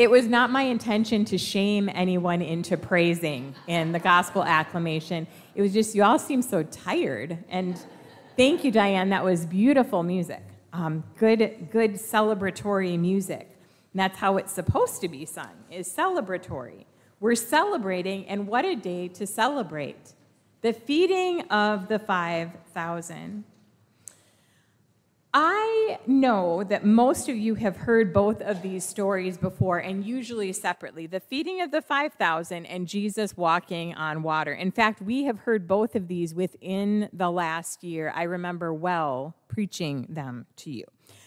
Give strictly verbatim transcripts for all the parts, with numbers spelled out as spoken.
It was not my intention to shame anyone into praising in the gospel acclamation. It was just, you all seem so tired. And thank you, Diane. That was beautiful music. Um, good, good celebratory music. And that's how it's supposed to be sung, is celebratory. We're celebrating, and what a day to celebrate. The feeding of the five thousand. I know that most of you have heard both of these stories before, and usually separately. The feeding of the five thousand and Jesus walking on water. In fact, we have heard both of these within the last year. I remember well preaching them to you.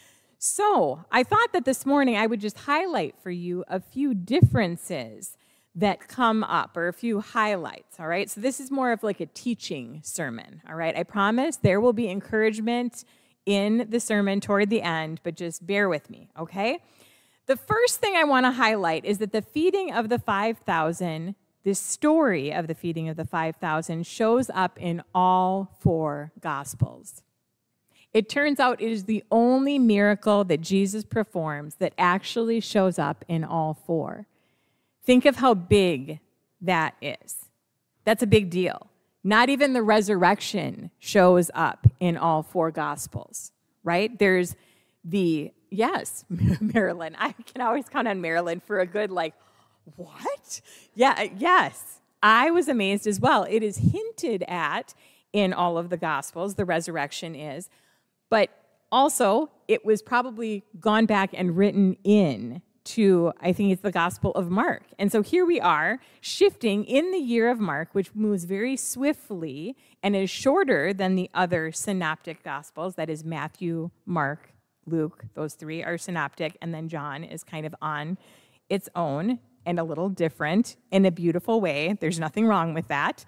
So I thought that this morning I would just highlight for you a few differences that come up, or a few highlights, all right? So this is more of like a teaching sermon, all right? I promise there will be encouragement in the sermon toward the end, but just bear with me, okay? The first thing I want to highlight is that the feeding of the five thousand, this story of the feeding of the five thousand, shows up in all four Gospels. It turns out it is the only miracle that Jesus performs that actually shows up in all four. Think of how big that is. That's a big deal. Not even the resurrection shows up in all four Gospels, right? There's the, yes, Marilyn. I can always count on Marilyn for a good, like, what? Yeah, yes. I was amazed as well. It is hinted at in all of the Gospels, the resurrection is, but also it was probably gone back and written in to, I think it's the Gospel of Mark. And so here we are, shifting in the year of Mark, which moves very swiftly and is shorter than the other synoptic Gospels. That is Matthew, Mark, Luke. Those three are synoptic, and then John is kind of on its own and a little different in a beautiful way. There's nothing wrong with that.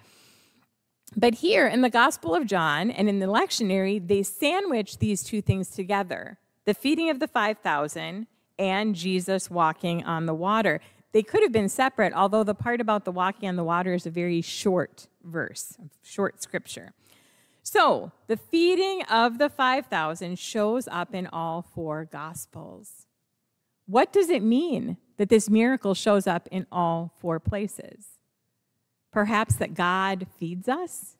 But here in the Gospel of John and in the lectionary, they sandwich these two things together, the feeding of the five thousand and Jesus walking on the water. They could have been separate, although the part about the walking on the water is a very short verse, short scripture. So the feeding of the five thousand shows up in all four Gospels. What does it mean that this miracle shows up in all four places? Perhaps that God feeds us?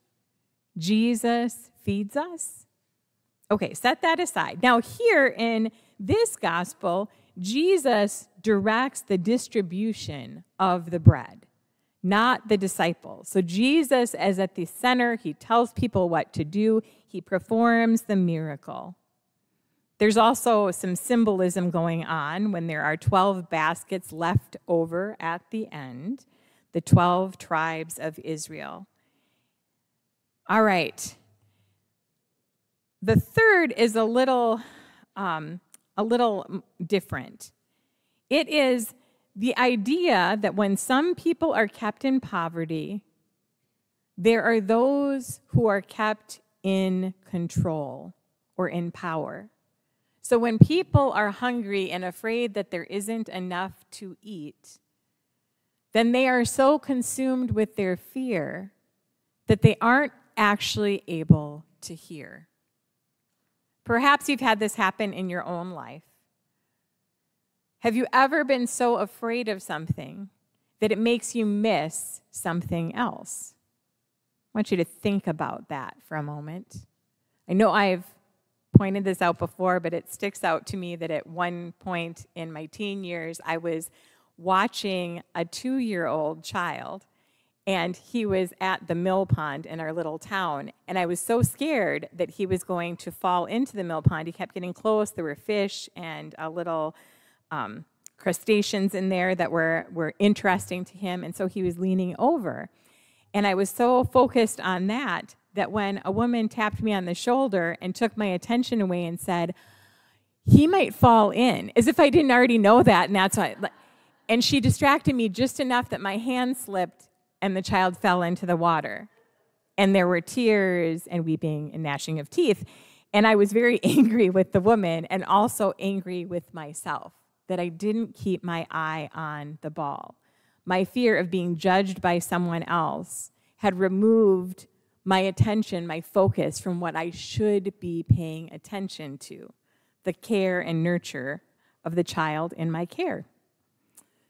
Jesus feeds us? Okay, set that aside. Now here in this gospel, Jesus directs the distribution of the bread, not the disciples. So Jesus is at the center. He tells people what to do. He performs the miracle. There's also some symbolism going on when there are twelve baskets left over at the end, the twelve tribes of Israel. All right. The third is a little, um, a little different. It is the idea that when some people are kept in poverty, there are those who are kept in control or in power. So when people are hungry and afraid that there isn't enough to eat, then they are so consumed with their fear that they aren't actually able to hear. Perhaps you've had this happen in your own life. Have you ever been so afraid of something that it makes you miss something else? I want you to think about that for a moment. I know I've pointed this out before, but it sticks out to me that at one point in my teen years, I was watching a two-year-old child, and he was at the mill pond in our little town, and I was so scared that he was going to fall into the mill pond. He kept getting close. There were fish and a little um, crustaceans in there that were, were interesting to him, and so he was leaning over. And I was so focused on that that when a woman tapped me on the shoulder and took my attention away and said, he might fall in, as if I didn't already know that, and that's why. And she distracted me just enough that my hand slipped and the child fell into the water. And there were tears and weeping and gnashing of teeth. And I was very angry with the woman and also angry with myself that I didn't keep my eye on the ball. My fear of being judged by someone else had removed my attention, my focus from what I should be paying attention to, the care and nurture of the child in my care.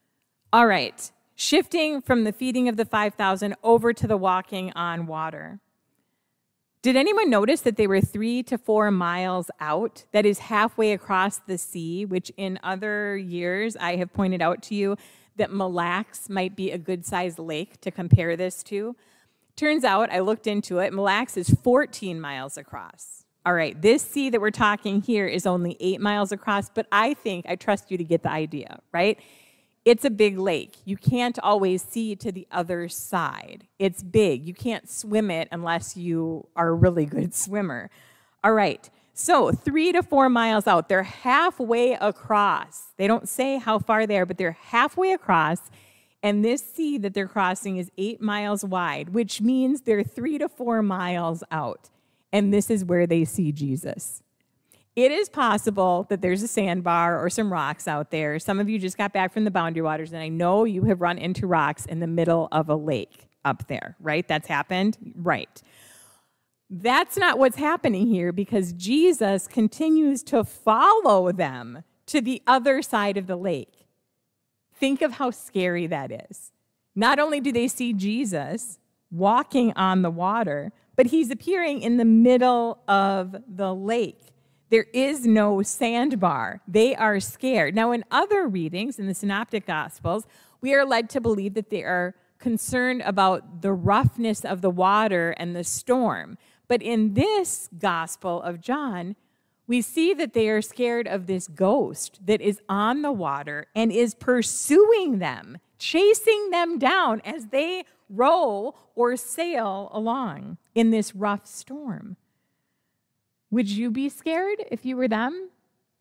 All right, shifting from the feeding of the five thousand over to the walking on water. Did anyone notice that they were three to four miles out? That is halfway across the sea, which in other years I have pointed out to you that Mille Lacs might be a good-sized lake to compare this to. Turns out, I looked into it, Mille Lacs is fourteen miles across. All right, this sea that we're talking here is only eight miles across, but I think, I trust you to get the idea, right? It's a big lake. You can't always see to the other side. It's big. You can't swim it unless you are a really good swimmer. All right, so three to four miles out. They're halfway across. They don't say how far they are, but they're halfway across. And this sea that they're crossing is eight miles wide, which means they're three to four miles out. And this is where they see Jesus. It is possible that there's a sandbar or some rocks out there. Some of you just got back from the Boundary Waters, and I know you have run into rocks in the middle of a lake up there, right? That's happened? Right. That's not what's happening here, because Jesus continues to follow them to the other side of the lake. Think of how scary that is. Not only do they see Jesus walking on the water, but he's appearing in the middle of the lake. There is no sandbar. They are scared. Now, in other readings in the Synoptic Gospels, we are led to believe that they are concerned about the roughness of the water and the storm. But in this Gospel of John, we see that they are scared of this ghost that is on the water and is pursuing them, chasing them down as they row or sail along in this rough storm. Would you be scared if you were them?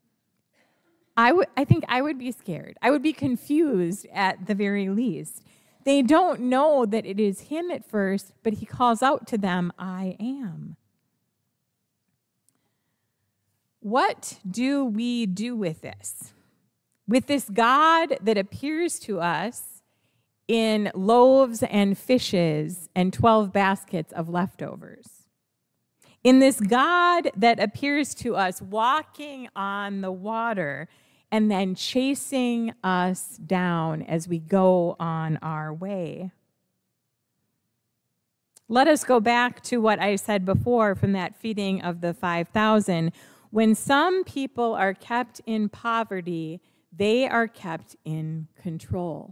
I would. I think I would be scared. I would be confused at the very least. They don't know that it is him at first, but he calls out to them, I am. What do we do with this? With this God that appears to us in loaves and fishes and twelve baskets of leftovers. In this God that appears to us walking on the water and then chasing us down as we go on our way. Let us go back to what I said before from that feeding of the five thousand. When some people are kept in poverty, they are kept in control.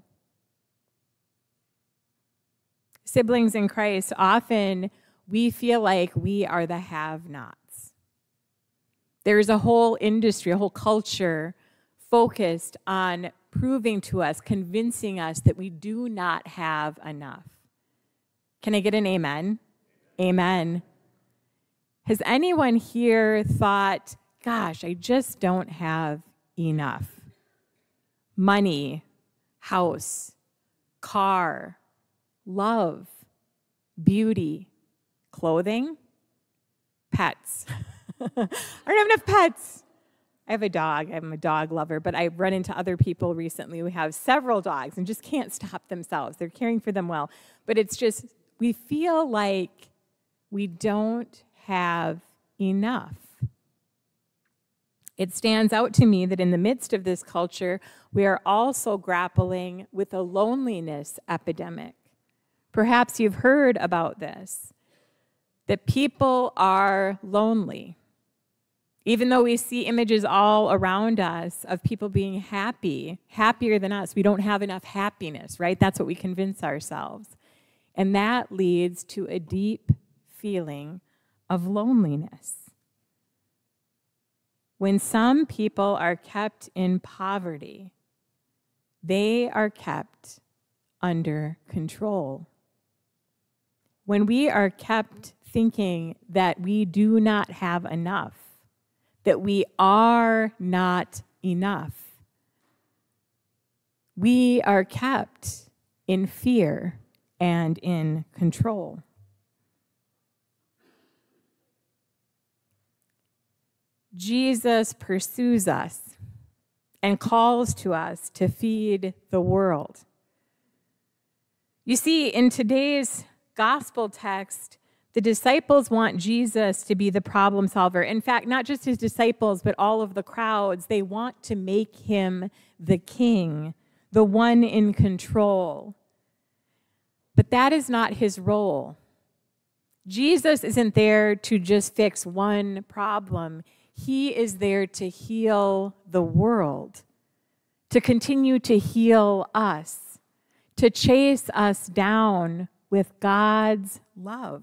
Siblings in Christ, often we feel like we are the have-nots. There's a whole industry, a whole culture focused on proving to us, convincing us that we do not have enough. Can I get an amen? Amen. Has anyone here thought, gosh, I just don't have enough? Money, house, car, love, beauty, clothing, pets. I don't have enough pets. I have a dog. I'm a dog lover, but I've run into other people recently who have several dogs and just can't stop themselves. They're caring for them well. But it's just, we feel like we don't have enough. It stands out to me that in the midst of this culture, we are also grappling with a loneliness epidemic. Perhaps you've heard about this, that people are lonely. Even though we see images all around us of people being happy, happier than us, we don't have enough happiness, right? That's what we convince ourselves. And that leads to a deep feeling of loneliness. When some people are kept in poverty, they are kept under control. When we are kept thinking that we do not have enough, that we are not enough, we are kept in fear and in control. Jesus pursues us and calls to us to feed the world. You see, in today's gospel text, the disciples want Jesus to be the problem solver. In fact, not just his disciples, but all of the crowds, they want to make him the king the one in control. But that is not his role. Jesus isn't there to just fix one problem. He is there to heal the world, to continue to heal us, to chase us down with God's love.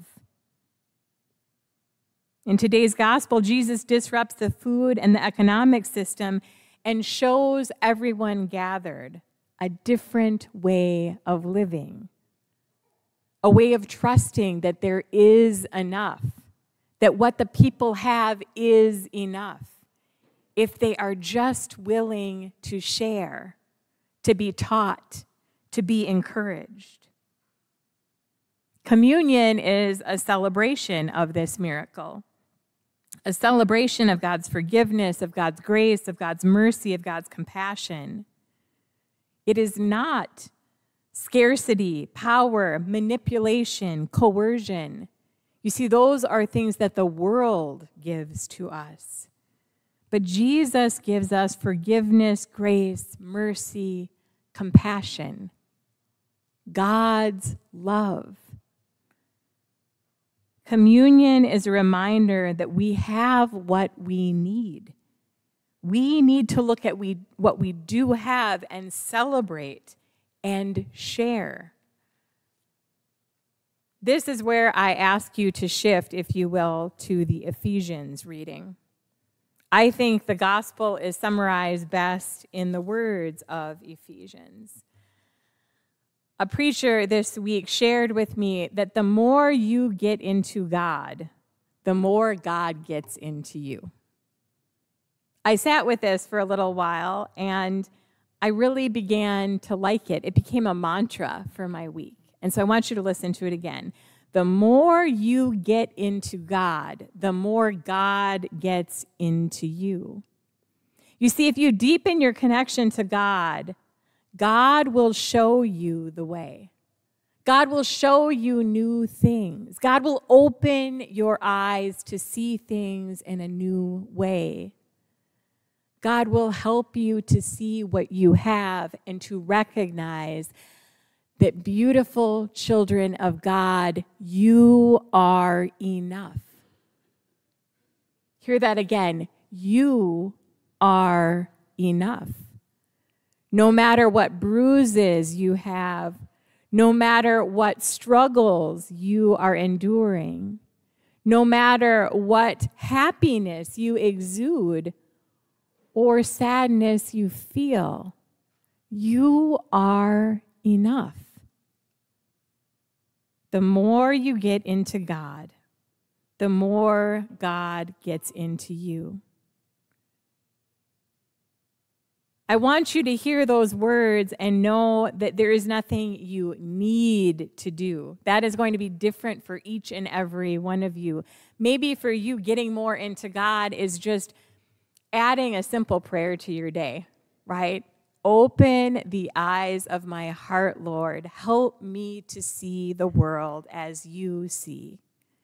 In today's gospel, Jesus disrupts the food and the economic system and shows everyone gathered a different way of living, a way of trusting that there is enough, that what the people have is enough, if they are just willing to share, to be taught, to be encouraged. Communion is a celebration of this miracle, a celebration of God's forgiveness, of God's grace, of God's mercy, of God's compassion. It is not scarcity, power, manipulation, coercion. You see, those are things that the world gives to us. But Jesus gives us forgiveness, grace, mercy, compassion, God's love. Communion is a reminder that we have what we need. We need to look at we, what we do have and celebrate and share. This is where I ask you to shift, if you will, to the Ephesians reading. I think the gospel is summarized best in the words of Ephesians. A preacher this week shared with me that the more you get into God, the more God gets into you. I sat with this for a little while, and I really began to like it. It became a mantra for my week. And so I want you to listen to it again. The more you get into God, the more God gets into you. You see, if you deepen your connection to God, God will show you the way. God will show you new things. God will open your eyes to see things in a new way. God will help you to see what you have and to recognize that, beautiful children of God, you are enough. Hear that again. You are enough. No matter what bruises you have, no matter what struggles you are enduring, no matter what happiness you exude or sadness you feel, you are enough. The more you get into God, the more God gets into you. I want you to hear those words and know that there is nothing you need to do. That is going to be different for each and every one of you. Maybe for you, getting more into God is just adding a simple prayer to your day, right? Open the eyes of my heart, Lord. Help me to see the world as you see.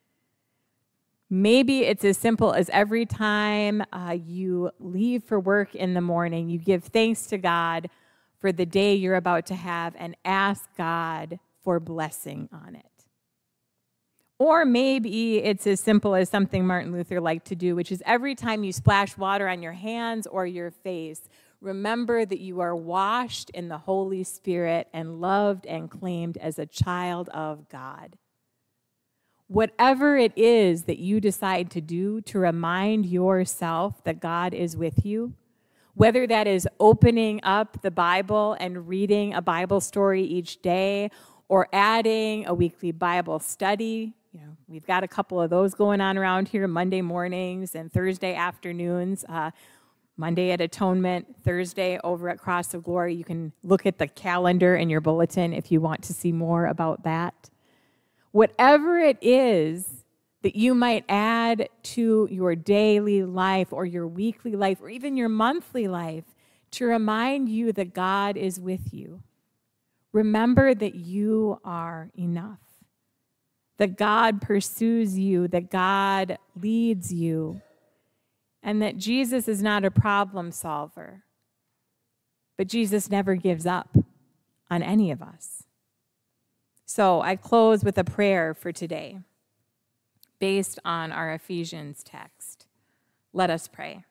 Maybe it's as simple as every time uh, you leave for work in the morning, you give thanks to God for the day you're about to have and ask God for blessing on it. Or maybe it's as simple as something Martin Luther liked to do, which is every time you splash water on your hands or your face, remember that you are washed in the Holy Spirit and loved and claimed as a child of God. Whatever it is that you decide to do to remind yourself that God is with you, whether that is opening up the Bible and reading a Bible story each day or adding a weekly Bible study. You know, we've got a couple of those going on around here, Monday mornings and Thursday afternoons. Uh, Monday at Atonement, Thursday over at Cross of Glory. You can look at the calendar in your bulletin if you want to see more about that. Whatever it is that you might add to your daily life or your weekly life or even your monthly life to remind you that God is with you. Remember that you are enough, that God pursues you, that God leads you, and that Jesus is not a problem solver, But Jesus never gives up on any of us. So I close with a prayer for today based on our Ephesians text. Let us pray.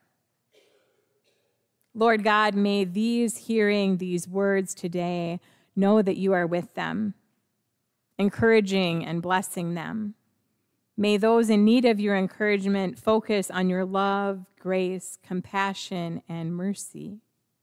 Lord God, may these hearing these words today know that you are with them, encouraging and blessing them. May those in need of your encouragement focus on your love, grace, compassion, and mercy.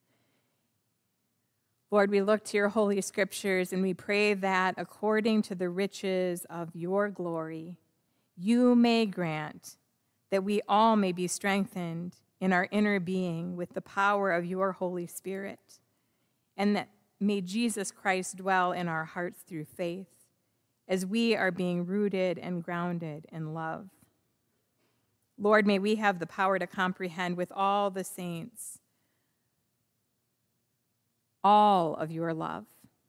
Lord, we look to your holy scriptures and we pray that according to the riches of your glory, you may grant that we all may be strengthened in our inner being with the power of your Holy Spirit, and that may Jesus Christ dwell in our hearts through faith as we are being rooted and grounded in love. Lord, may we have the power to comprehend with all the saints all of your love.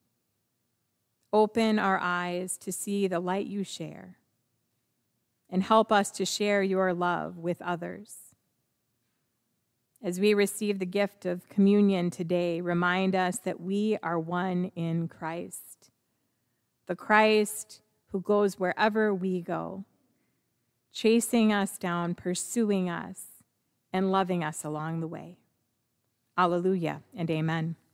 Open our eyes to see the light you share, and help us to share your love with others. As we receive the gift of communion today, remind us that we are one in Christ, the Christ who goes wherever we go, chasing us down, pursuing us, and loving us along the way. Alleluia and amen.